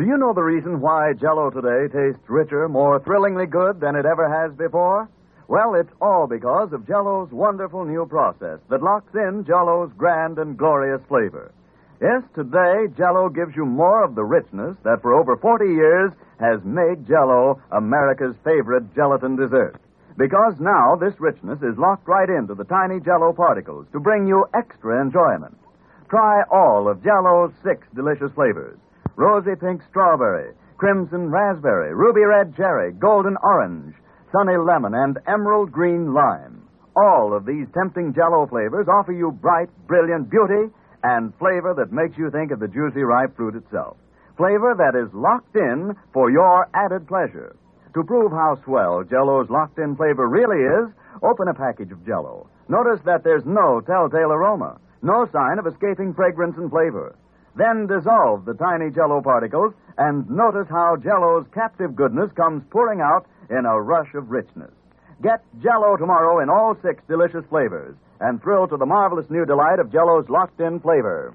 you know the reason why Jell-O today tastes richer, more thrillingly good than it ever has before? Well, it's all because of Jell-O's wonderful new process that locks in Jell-O's grand and glorious flavor. Yes, today, Jell-O gives you more of the richness that for over 40 years has made Jell-O America's favorite gelatin dessert. Because now this richness is locked right into the tiny Jell-O particles to bring you extra enjoyment. Try all of Jell-O's 6 delicious flavors: rosy pink strawberry, crimson raspberry, ruby red cherry, golden orange, sunny lemon, and emerald green lime. All of these tempting Jell-O flavors offer you bright, brilliant beauty and flavor that makes you think of the juicy, ripe fruit itself. Flavor that is locked in for your added pleasure. To prove how swell Jell-O's locked-in flavor really is, open a package of Jell-O. Notice that there's no telltale aroma, no sign of escaping fragrance and flavor. Then dissolve the tiny Jell-O particles and notice how Jell-O's captive goodness comes pouring out in a rush of richness. Get Jell-O tomorrow in all 6 delicious flavors and thrill to the marvelous new delight of Jell-O's locked-in flavor.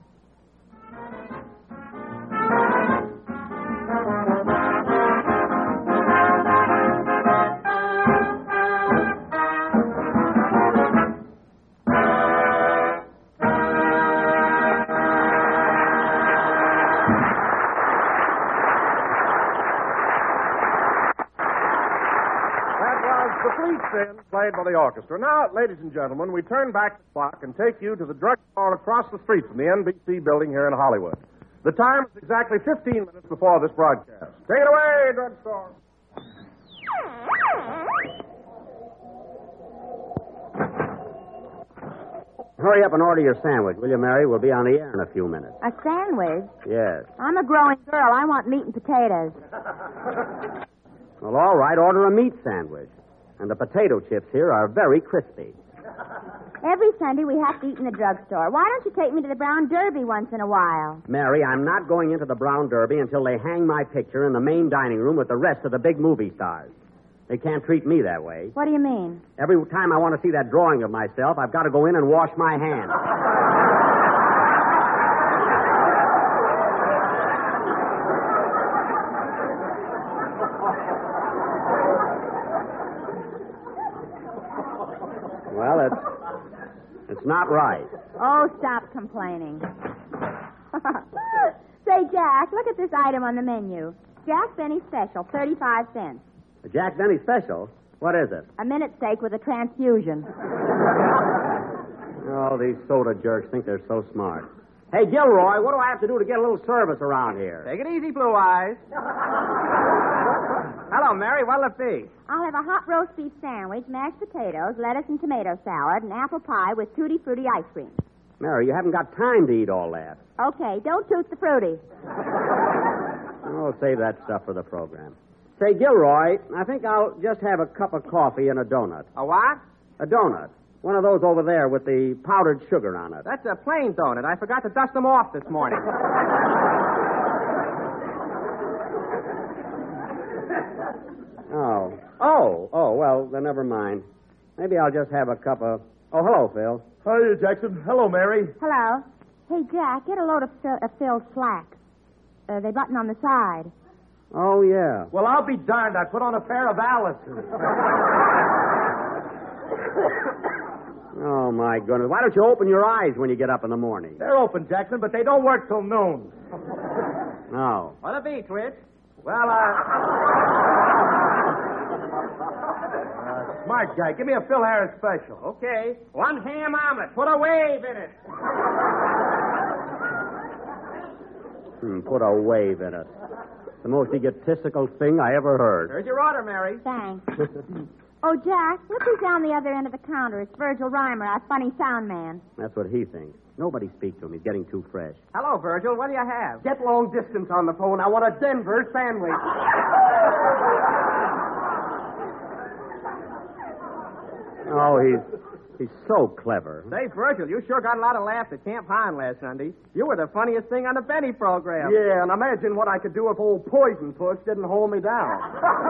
Played by the orchestra. Now, ladies and gentlemen, we turn back the clock and take you to the drugstore across the street from the NBC building here in Hollywood. The time is exactly 15 minutes before this broadcast. Take it away, drugstore. Hurry up and order your sandwich, will you, Mary? We'll be on the air in a few minutes. A sandwich? Yes. I'm a growing girl. I want meat and potatoes. Well, all right, order a meat sandwich. And the potato chips here are very crispy. Every Sunday we have to eat in the drugstore. Why don't you take me to the Brown Derby once in a while? Mary, I'm not going into the Brown Derby until they hang my picture in the main dining room with the rest of the big movie stars. They can't treat me that way. What do you mean? Every time I want to see that drawing of myself, I've got to go in and wash my hands. Well, it's not right. Oh, stop complaining. Say, Jack, look at this item on the menu. Jack Benny Special, 35 cents. A Jack Benny Special? What is it? A minute steak with a transfusion. Oh, these soda jerks think they're so smart. Hey, Gilroy, what do I have to do to get a little service around here? Take it easy, Blue Eyes. Hello, Mary. What'll it be? I'll have a hot roast beef sandwich, mashed potatoes, lettuce and tomato salad, and apple pie with tutti frutti ice cream. Mary, you haven't got time to eat all that. Okay, don't toot the fruity. Oh, save that stuff for the program. Say, Gilroy, I think I'll just have a cup of coffee and a donut. A what? A donut. One of those over there with the powdered sugar on it. That's a plain donut. I forgot to dust them off this morning. Oh, well, then never mind. Maybe I'll just have a cup of... Oh, hello, Phil. Hiya, Jackson. Hello, Mary. Hello. Hey, Jack, get a load of Phil's slacks. They button on the side. Oh, yeah. Well, I'll be darned. I put on a pair of Alice's. Oh, my goodness. Why don't you open your eyes when you get up in the morning? They're open, Jackson, but they don't work till noon. No. What'll it be, Twitch? Well, smart guy. Give me a Phil Harris special. Okay. 1 ham omelet. Put a wave in it. Put a wave in it. The most egotistical thing I ever heard. Here's your order, Mary. Thanks. Oh, Jack, look who's down the other end of the counter. It's Virgil Reimer, our funny sound man. That's what he thinks. Nobody speak to him. He's getting too fresh. Hello, Virgil. What do you have? Get long distance on the phone. I want a Denver sandwich. Oh, he's so clever. Say, Virgil, you sure got a lot of laughs at Camp Hine last Sunday. You were the funniest thing on the Benny program. Yeah, and imagine what I could do if old Poison Puss didn't hold me down.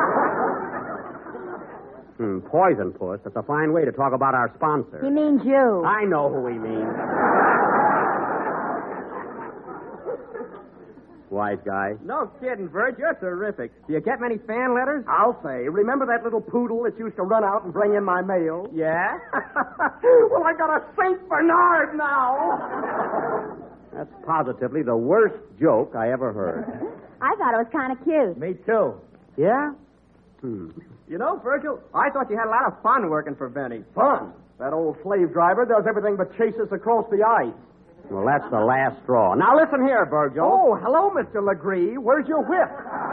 Poison Puss. That's a fine way to talk about our sponsor. He means you. I know who he means. Wise guy. No kidding, Bert. You're terrific. Do you get many fan letters? I'll say. Remember that little poodle that used to run out and bring in my mail? Yeah? Well, I got a St. Bernard now. That's positively the worst joke I ever heard. I thought it was kind of cute. Me too. Yeah? You know, Virgil, I thought you had a lot of fun working for Benny. Fun. That old slave driver does everything but chase us across the ice. Well, that's the last straw. Now, listen here, Virgil. Oh, hello, Mr. Legree. Where's your whip?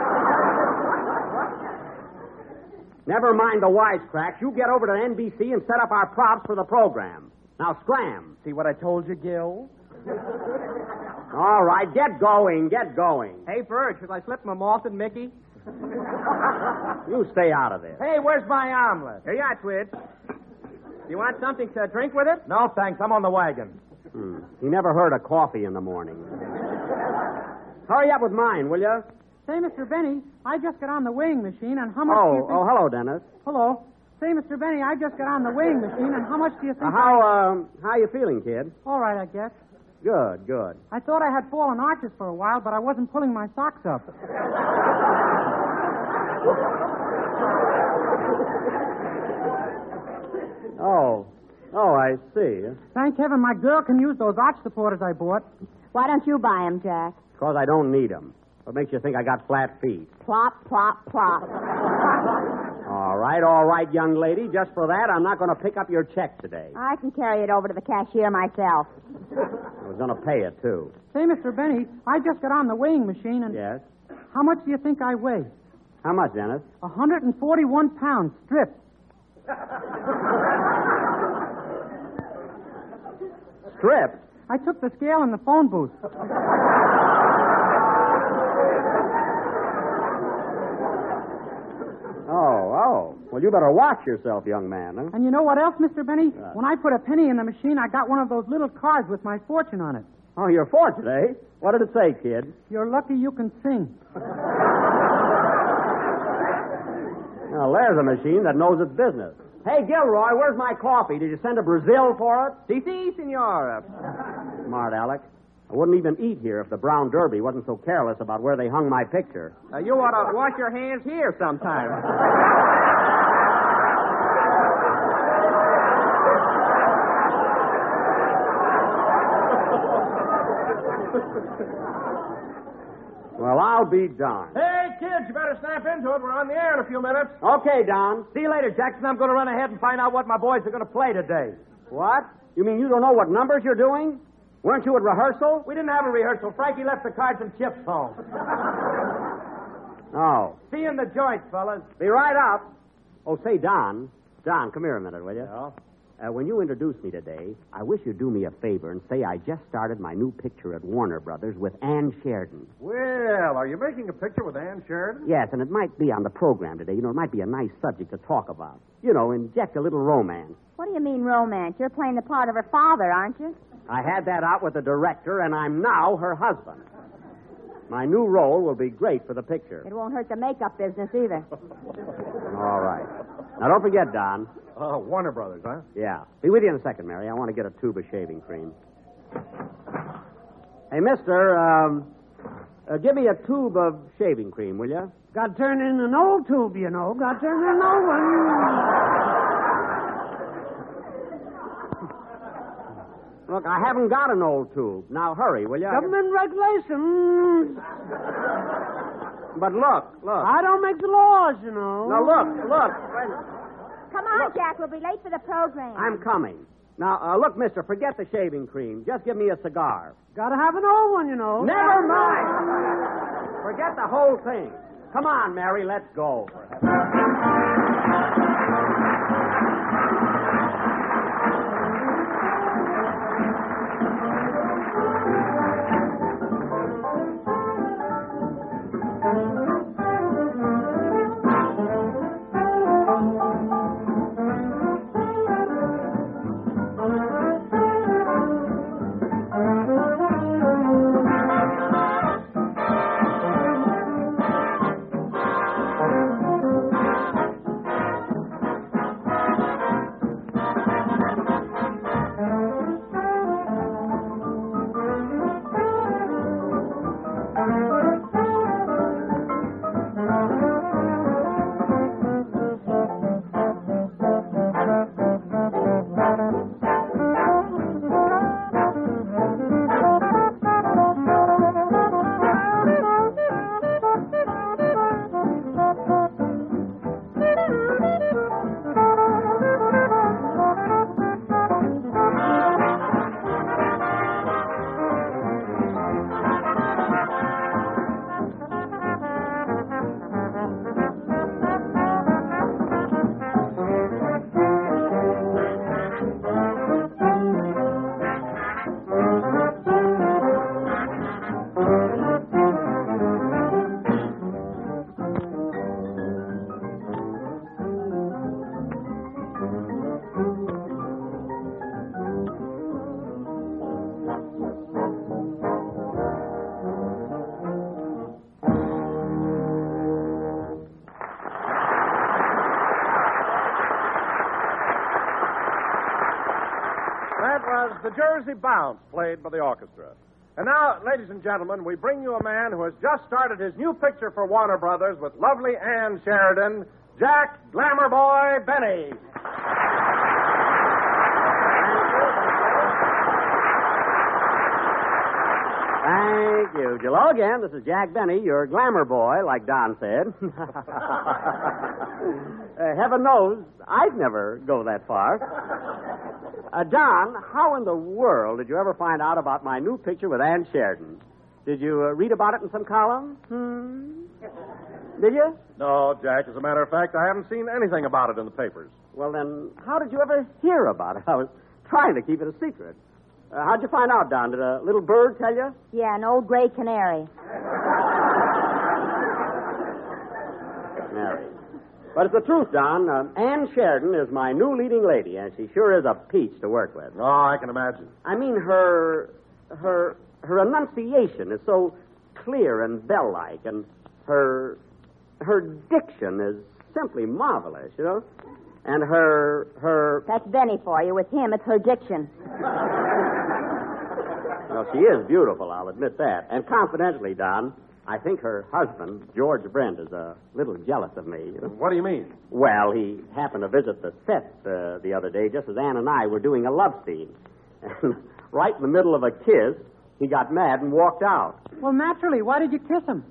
Never mind the wisecracks. You get over to NBC and set up our props for the program. Now, scram. See what I told you, Gil? All right, get going, get going. Hey, Bert, should I slip my malted Mickey? You stay out of this. Hey, where's my omelet? Here you are, Twitch. You want something to drink with it? No, thanks. I'm on the wagon. He never heard of coffee in the morning. Hurry up with mine, will you? Say, Mr. Benny, I just got on the weighing machine, and how much do you think... Oh, hello, Dennis. Hello. Say, Mr. Benny, I just got on the weighing machine, and how much do you think... How you feeling, kid? All right, I guess. Good, good. I thought I had fallen arches for a while, but I wasn't pulling my socks up. Oh, I see. Thank heaven my girl can use those arch supporters I bought. Why don't you buy 'em, Jack? Because I don't need them. What makes you think I got flat feet? Plop, plop, plop. All right, young lady. Just for that, I'm not going to pick up your check today. I can carry it over to the cashier myself. I was going to pay it, too. Say, Mr. Benny, I just got on the weighing machine, and... Yes? How much do you think I weigh? How much, Dennis? 141 pounds, stripped. Stripped? I took the scale in the phone booth. Oh. Well, you better watch yourself, young man, huh? And you know what else, Mr. Benny? When I put a penny in the machine, I got one of those little cards with my fortune on it. Oh, your fortune, eh? What did it say, kid? You're lucky you can sing. Well, there's a machine that knows its business. Hey, Gilroy, where's my coffee? Did you send to Brazil for it? Si, senora. Smart Alec. I wouldn't even eat here if the Brown Derby wasn't so careless about where they hung my picture. You ought to wash your hands here sometime. Well, I'll be darned. Hey, kids, you better snap into it. We're on the air in a few minutes. Okay, Don. See you later, Jackson. I'm going to run ahead and find out what my boys are going to play today. What? You mean you don't know what numbers you're doing? Weren't you at rehearsal? We didn't have a rehearsal. Frankie left the cards and chips home. Oh. See you in the joint, fellas. Be right up. Oh, say, Don. Don, come here a minute, will you? Yeah? When you introduce me today, I wish you'd do me a favor and say I just started my new picture at Warner Brothers with Ann Sheridan. Well, are you making a picture with Ann Sheridan? Yes, and it might be on the program today. You know, it might be a nice subject to talk about. You know, inject a little romance. What do you mean romance? You're playing the part of her father, aren't you? I had that out with the director, and I'm now her husband. My new role will be great for the picture. It won't hurt the makeup business either. All right. Now, don't forget, Don. Warner Brothers, huh? Yeah. Be with you in a second, Mary. I want to get a tube of shaving cream. Hey, mister, give me a tube of shaving cream, will you? Got to turn in an old tube, you know. Got to turn in an old one. Look, I haven't got an old tube. Now, hurry, will you? Government regulations. But look. I don't make the laws, you know. Now, look. Come on, Jack. We'll be late for the program. I'm coming. Now, look, mister, forget the shaving cream. Just give me a cigar. Got to have an old one, you know. Never mind. Forget the whole thing. Come on, Mary, let's go. was the Jersey Bounce, played by the orchestra. And now, ladies and gentlemen, we bring you a man who has just started his new picture for Warner Brothers with lovely Ann Sheridan, Jack Glamour Boy Benny. Thank you. Hello again. This is Jack Benny, your glamour boy, like Don said. Heaven knows I'd never go that far. Don, how in the world did you ever find out about my new picture with Ann Sheridan? Did you read about it in some column? Did you? No, Jack, as a matter of fact, I haven't seen anything about it in the papers. Well, then, how did you ever hear about it? I was trying to keep it a secret. How'd you find out, Don? Did a little bird tell you? Yeah, an old gray canary. Mary. But it's the truth, Don. Ann Sheridan is my new leading lady, and she sure is a peach to work with. Oh, I can imagine. I mean, her enunciation is so clear and bell-like, and her diction is simply marvelous, you know? And her... That's Benny for you. With him, it's her diction. Well, she is beautiful, I'll admit that. And confidentially, Don, I think her husband, George Brent, is a little jealous of me. You know? What do you mean? Well, he happened to visit the set the other day just as Ann and I were doing a love scene. And right in the middle of a kiss, he got mad and walked out. Well, naturally. Why did you kiss him?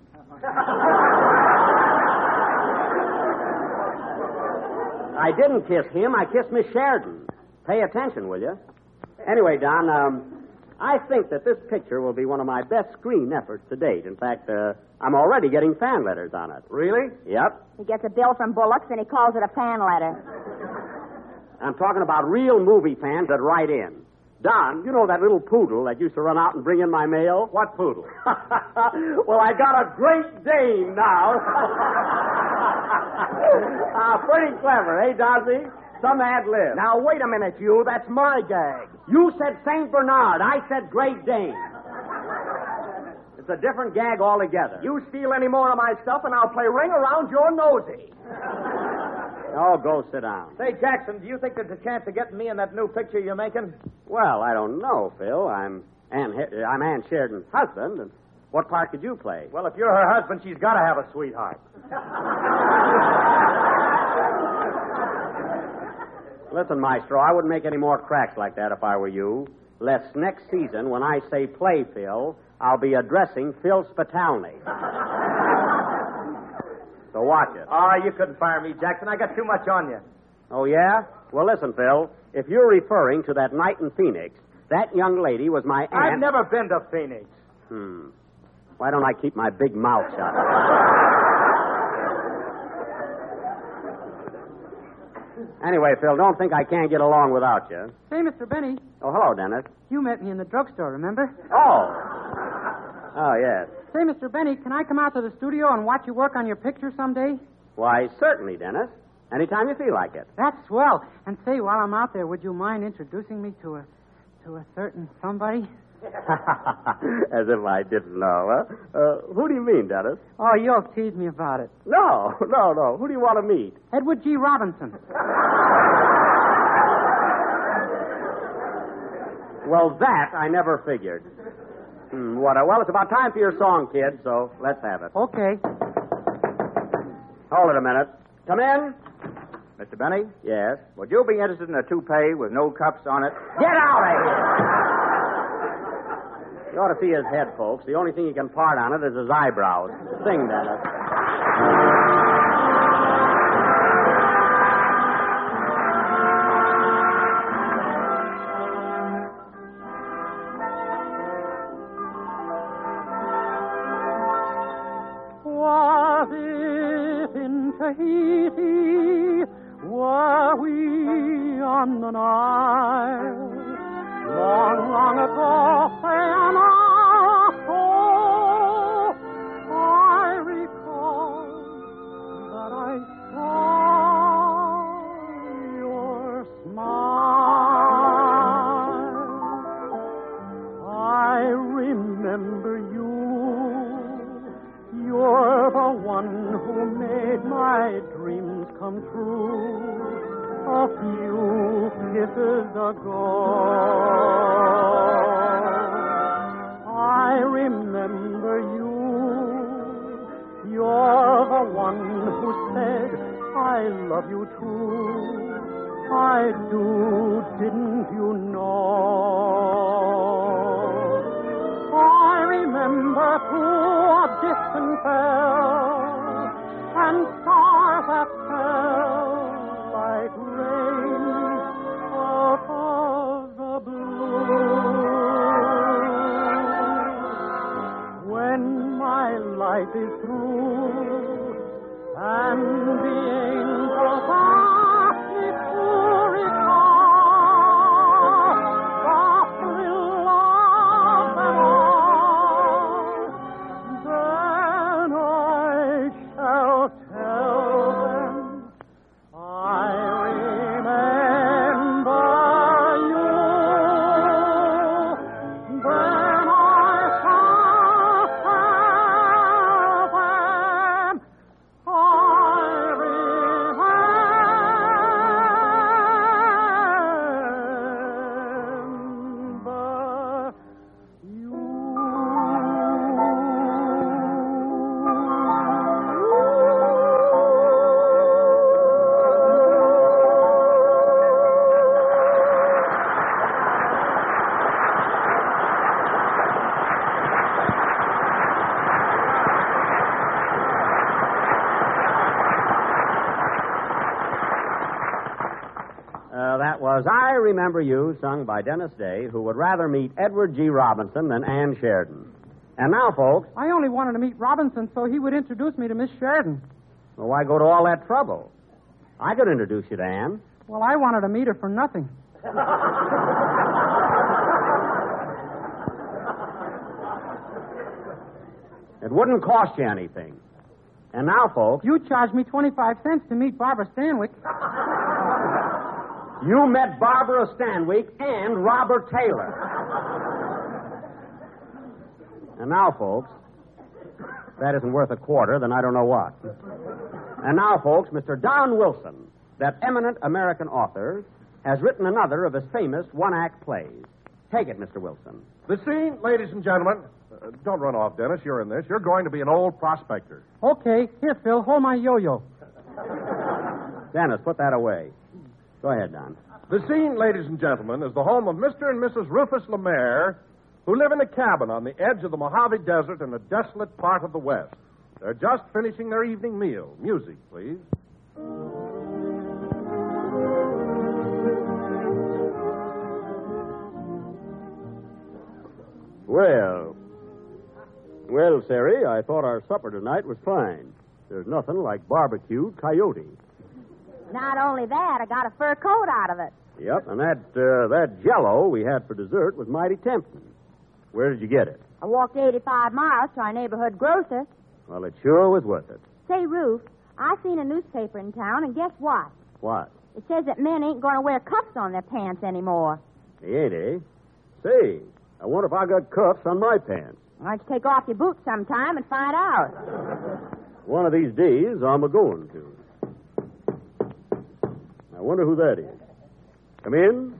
I didn't kiss him. I kissed Miss Sheridan. Pay attention, will you? Anyway, Don, I think that this picture will be one of my best screen efforts to date. In fact, I'm already getting fan letters on it. Really? Yep. He gets a bill from Bullock's and he calls it a fan letter. I'm talking about real movie fans that write in. Don, you know that little poodle that used to run out and bring in my mail? What poodle? Well, I got a Great Dane now. Pretty clever, eh, Dossie? Some ad lib. Now, wait a minute, you. That's my gag. You said St. Bernard. I said Great Dane. It's a different gag altogether. You steal any more of my stuff, and I'll play ring around your nosy. Oh, go sit down. Say, Jackson, do you think there's a chance of getting me in that new picture you're making? Well, I don't know, Phil. I'm Ann Sheridan's husband, and what part could you play? Well, if you're her husband, she's got to have a sweetheart. Listen, Maestro, I wouldn't make any more cracks like that if I were you. Lest next season, when I say play Phil, I'll be addressing Phil Spitalny. So watch it. Oh, you couldn't fire me, Jackson. I got too much on you. Oh, yeah? Well, listen, Phil. If you're referring to that night in Phoenix, that young lady was my aunt. I've never been to Phoenix. Why don't I keep my big mouth shut? Anyway, Phil, don't think I can't get along without you. Say, Mr. Benny, Oh, hello, Dennis. you met me in the drugstore, remember? Oh, yes. Say, Mr. Benny, can I come out to the studio and watch you work on your picture someday? Why, certainly, Dennis. Anytime you feel like it. That's swell. And say, while I'm out there, would you mind introducing me to a certain somebody? As if I didn't know, huh? Who do you mean, Dennis? Oh, you'll tease me about it. No. Who do you want to meet? Edward G. Robinson. Well, that I never figured. Well, it's about time for your song, kid, so let's have it. Okay. Hold it a minute. Come in. Mr. Benny, Yes. would you be interested in a toupee with no cups on it? Get out of here! You ought to see his head, folks. The only thing he can part on it is his eyebrows. Sing, Dennis. Was it in Tahiti? Were we on the Nile? Long, long ago, when I recall that I saw your smile. I remember you. You're the one who made my dreams come true. A a few kisses ago. I remember you. You're the one who said, I love you too. I do, didn't you know? I remember too a distant bell and stars that fell like rain out of the blue. When my life is through and the angels ask me to recall the thrill of them all, then I shall tell them I remember you. Then I shall tell them I remember you. That was I Remember You, sung by Dennis Day, who would rather meet Edward G. Robinson than Ann Sheridan. And now, folks, I only wanted to meet Robinson so he would introduce me to Miss Sheridan. well, why go to all that trouble? I could introduce you to Ann. Well, I wanted to meet her for nothing. It wouldn't cost you anything. And now, folks, You charged me 25 cents to meet Barbara Stanwyck. you met Barbara Stanwyck and Robert Taylor. And now, folks, if that isn't worth a quarter, then I don't know what. And now, folks, Mr. Don Wilson, that eminent American author, has written another of his famous one-act plays. Take it, Mr. Wilson. The scene, ladies and gentlemen. Don't run off, Dennis. You're in this. You're going to be an old prospector. Okay, here, Phil, hold my yo-yo. Dennis, put that away. Go ahead, Don. The scene, ladies and gentlemen, is the home of Mr. and Mrs. Rufus Lemaire, who live in a cabin on the edge of the Mojave Desert in a desolate part of the West. They're just finishing their evening meal. Music, please. Well, Sari, I thought our supper tonight was fine. There's nothing like barbecued coyote. Not only that, I got a fur coat out of it. Yep, and that Jell-O we had for dessert was mighty tempting. Where did you get it? I walked 85 miles to our neighborhood grocer. Well, it sure was worth it. Say, Ruth, I seen a newspaper in town, and guess what? What? It says that men ain't going to wear cuffs on their pants anymore. They ain't, eh? Say, I wonder if I got cuffs on my pants. Why don't you take off your boots sometime and find out? One of these days, I'm a-going to. I wonder who that is. Come in.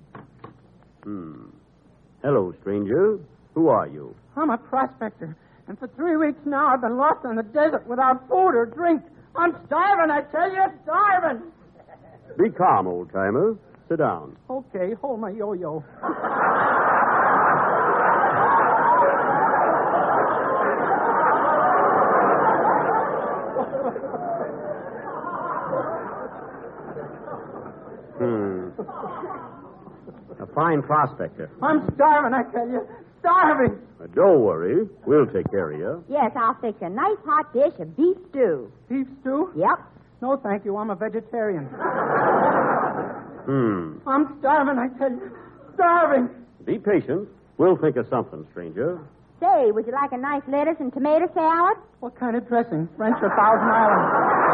Hello, stranger. Who are you? I'm a prospector, and for 3 weeks now I've been lost in the desert without food or drink. I'm starving, I tell you, starving. Be calm, old-timer. Sit down. Okay, hold my yo-yo. A fine prospector. I'm starving, I tell you. Starving. Don't worry. We'll take care of you. Yes, I'll fix a nice hot dish of beef stew. Beef stew? Yep. No, thank you. I'm a vegetarian. I'm starving, I tell you. Starving. Be patient. We'll think of something, stranger. Say, would you like a nice lettuce and tomato salad? What kind of dressing? French or Thousand Island?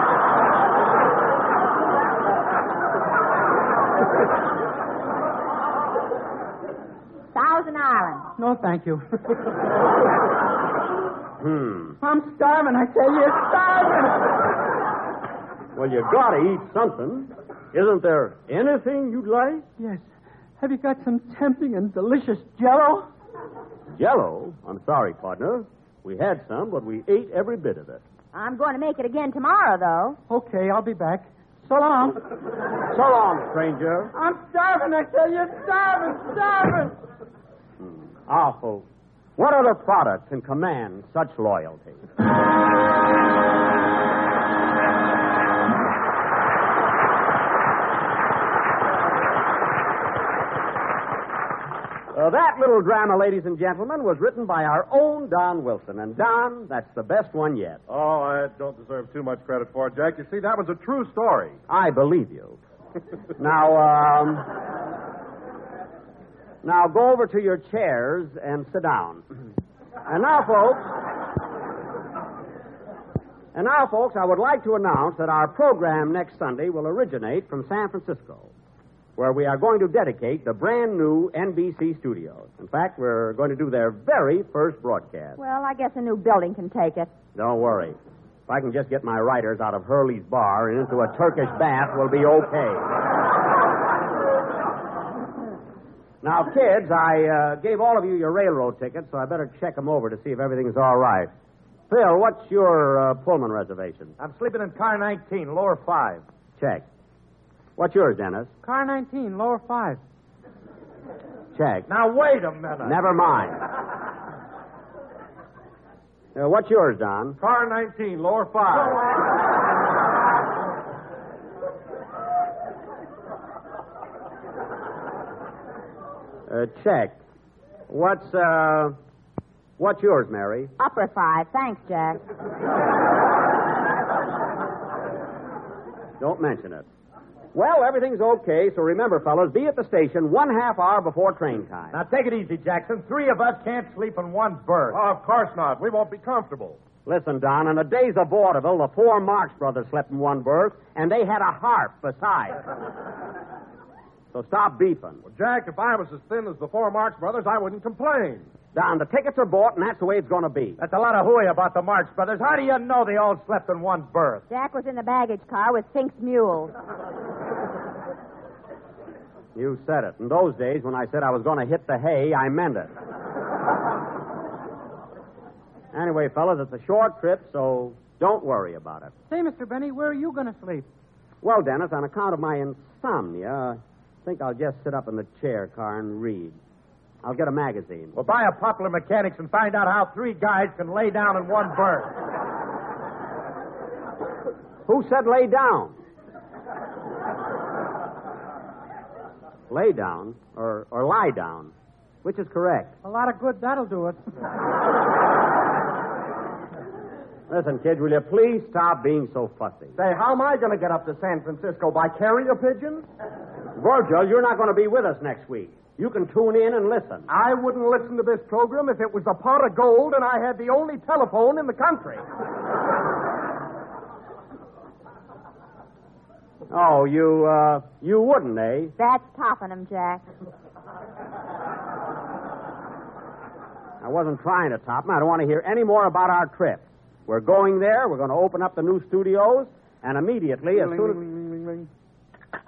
Thousand Island. No, thank you. I'm starving, I tell you. Starving. Well, you gotta eat something. Isn't there anything you'd like? Yes. Have you got some tempting and delicious Jell-O? Jell-O? I'm sorry, partner. We had some, but we ate every bit of it. I'm going to make it again tomorrow, though. Okay, I'll be back. So long. So long, stranger. I'm starving, I tell you. Starving. Ah, folks, what other product can command such loyalty? That little drama, ladies and gentlemen, was written by our own Don Wilson. And, Don, that's the best one yet. Oh, I don't deserve too much credit for it, Jack. You see, that was a true story. I believe you. Now go over to your chairs and sit down. And now, folks, I would like to announce that our program next Sunday will originate from San Francisco, where we are going to dedicate the brand new NBC studios. In fact, we're going to do their very first broadcast. Well, I guess a new building can take it. Don't worry. If I can just get my writers out of Hurley's bar and into a Turkish bath, we'll be okay. Now, kids, I gave all of you your railroad tickets, so I better check them over to see if everything's all right. Phil, what's your Pullman reservation? I'm sleeping in car 19, lower 5. Check. What's yours, Dennis? Car 19, lower 5. Check. Now, wait a minute. Never mind. What's yours, Don? Car 19, lower 5. Check. What's yours, Mary? Upper 5. Thanks, Jack. Don't mention it. Well, everything's okay, so remember, fellas, be at the station 1/2 hour before train time. Now, take it easy, Jackson. 3 of us can't sleep in one berth. Oh, of course not. We won't be comfortable. Listen, Don, in the days of vaudeville, the 4 Marx brothers slept in one berth, and they had a harp besides. So stop beefing. Well, Jack, if I was as thin as the 4 Marx brothers, I wouldn't complain. Don, the tickets are bought, and that's the way it's going to be. That's a lot of hooey about the Marx brothers. How do you know they all slept in one berth? Jack was in the baggage car with Fink's mules. You said it. In those days, when I said I was going to hit the hay, I meant it. Anyway, fellas, it's a short trip, so don't worry about it. Say, Mr. Benny, where are you going to sleep? Well, Dennis, on account of my insomnia, I think I'll just sit up in the chair car and read. I'll get a magazine. Well, buy a Popular Mechanics and find out how 3 guys can lay down in one berth. Who said lay down? Lay down or lie down? Which is correct? A lot of good that'll do us. Listen, kids, will you please stop being so fussy? Say, how am I going to get up to San Francisco? By carrier pigeon? Virgil, you're not going to be with us next week. You can tune in and listen. I wouldn't listen to this program if it was a pot of gold and I had the only telephone in the country. Oh, you wouldn't, eh? That's topping him, Jack. I wasn't trying to top him. I don't want to hear any more about our trip. We're going there. We're going to open up the new studios, and immediately, as soon as...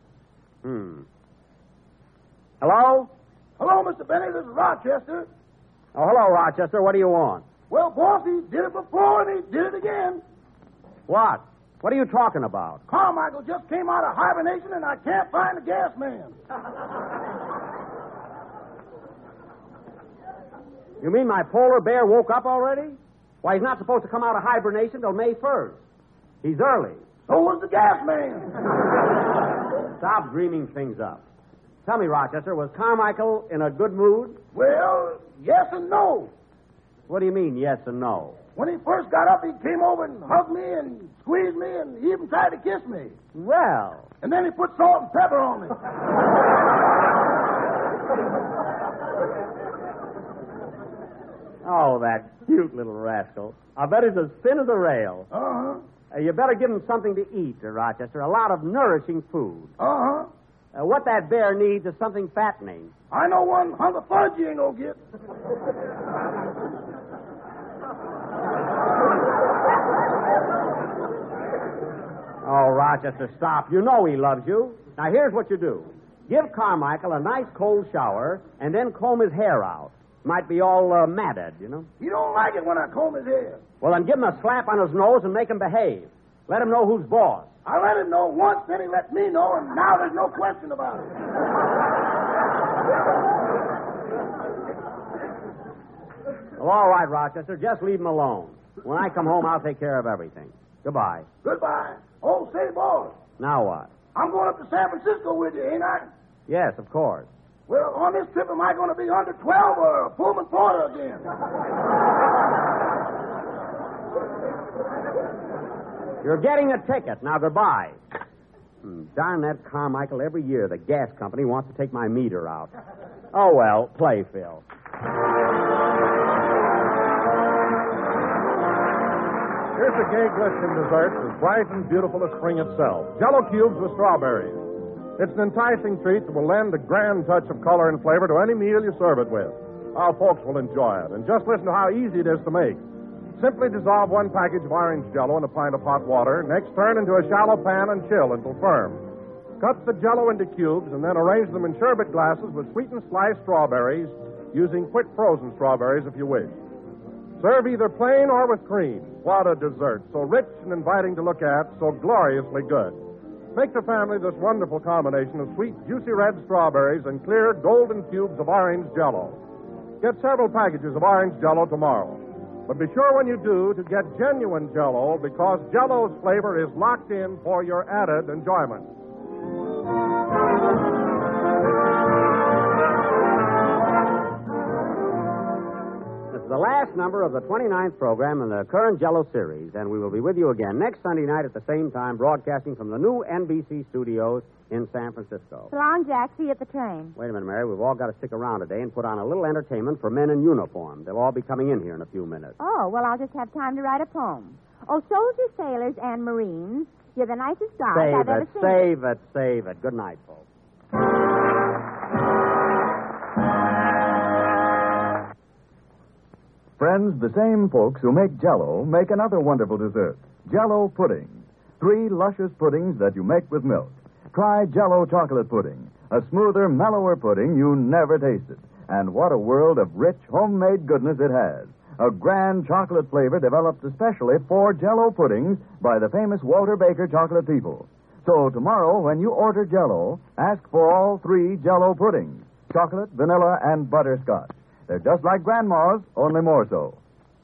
Hello? Hello, Mr. Benny. This is Rochester. Oh, hello, Rochester. What do you want? Well, boss, he did it before and he did it again. What? What are you talking about? Carmichael just came out of hibernation and I can't find the gas man. You mean my polar bear woke up already? Why, he's not supposed to come out of hibernation till May 1st. He's early. So was the gas man. Stop dreaming things up. Tell me, Rochester, was Carmichael in a good mood? Well, yes and no. What do you mean, yes and no? When he first got up, he came over and hugged me and squeezed me and he even tried to kiss me. Well. And then he put salt and pepper on me. Oh, that cute little rascal. I bet he's as thin as a rail. Uh-huh. You better give him something to eat, Rochester. A lot of nourishing food. Uh-huh. What that bear needs is something fattening. I know one hunk of fudge you ain't gonna get. Oh, Rochester, stop. You know he loves you. Now, here's what you do. Give Carmichael a nice cold shower and then comb his hair out. Might be all matted, you know. He don't like it when I comb his hair. Well, then give him a slap on his nose and make him behave. Let him know who's boss. I let him know once, then he let me know, and now there's no question about it. Well, all right, Rochester. Just leave him alone. When I come home, I'll take care of everything. Goodbye. Goodbye. Oh, say, boss, Now what? I'm going up to San Francisco with you, ain't I? Yes, of course. Well, on this trip, am I going to be under 12 or a Pullman Porter again? You're getting a ticket. Now, goodbye. Darn that Carmichael. Every year, the gas company wants to take my meter out. Oh, well, play, Phil. Here's a gay glistening dessert as bright and beautiful as spring itself. Jello cubes with strawberries. It's an enticing treat that will lend a grand touch of color and flavor to any meal you serve it with. Our folks will enjoy it. And just listen to how easy it is to make. Simply dissolve one package of orange Jello in a pint of hot water. Next, turn into a shallow pan and chill until firm. Cut the Jello into cubes and then arrange them in sherbet glasses with sweetened sliced strawberries, using quick frozen strawberries if you wish. Serve either plain or with cream. What a dessert. So rich and inviting to look at, so gloriously good. Make the family this wonderful combination of sweet, juicy red strawberries and clear, golden cubes of orange Jello. Get several packages of orange Jello tomorrow. But be sure when you do to get genuine Jello, because Jello's flavor is locked in for your added enjoyment. This is the last number of the 29th program in the current Jello series, and we will be with you again next Sunday night at the same time, broadcasting from the new NBC studios in San Francisco. So long, Jack. See you at the train. Wait a minute, Mary. We've all got to stick around today and put on a little entertainment for men in uniform. They'll all be coming in here in a few minutes. Oh, well, I'll just have time to write a poem. Oh, soldiers, sailors, and Marines, you're the nicest guys I've ever seen. Save it. Good night, folks. Friends, the same folks who make Jell-O make another wonderful dessert, Jell-O pudding. 3 luscious puddings that you make with milk. Try Jell-O chocolate pudding, a smoother, mellower pudding you never tasted. And what a world of rich, homemade goodness it has. A grand chocolate flavor developed especially for Jell-O puddings by the famous Walter Baker chocolate people. So tomorrow, when you order Jell-O, ask for all 3 Jell-O puddings, chocolate, vanilla, and butterscotch. They're just like Grandma's, only more so.